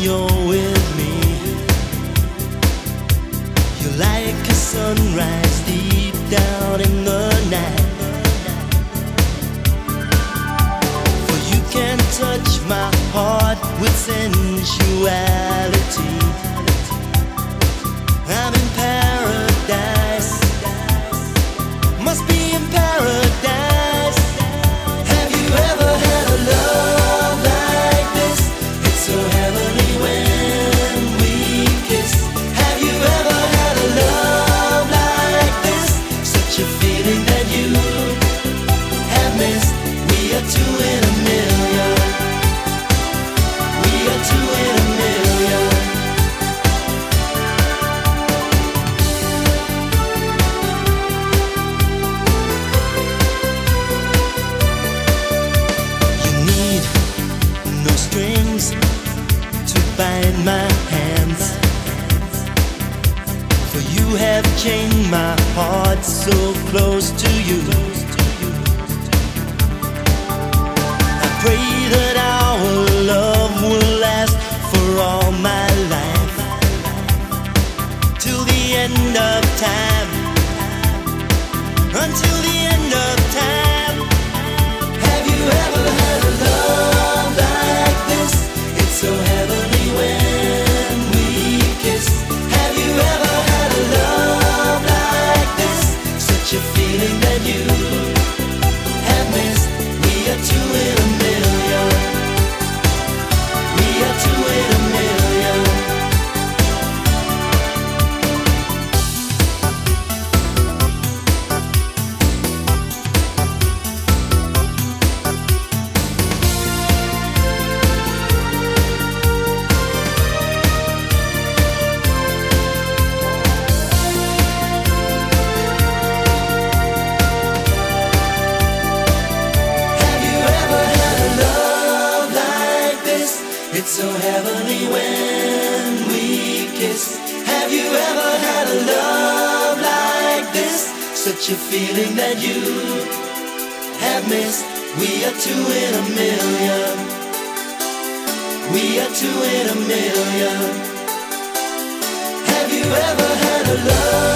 you're with me. You're like a sunrise deep down in the night. For you can touch my heart with sensuality. I'm in paradise, must be in paradise. Have you ever had a love like this? It's so heavenly when we kiss. Have you ever had a love like this? Such a feeling that you have missed. We are two in a million. We are two in a million. Strings to bind my hands, for you have chained my heart so close to you. I pray that our love will last for all my life, till the end of time, until the end of time. Have you ever had a love like this? It's so heavenly when we kiss. Have you ever had a love like this? Such a feeling that you have missed. We are two in a million. We are two in a million. It's so heavenly when we kiss. Have you ever had a love like this? Such a feeling that you have missed. We are two in a million. We are two in a million. Have you ever had a love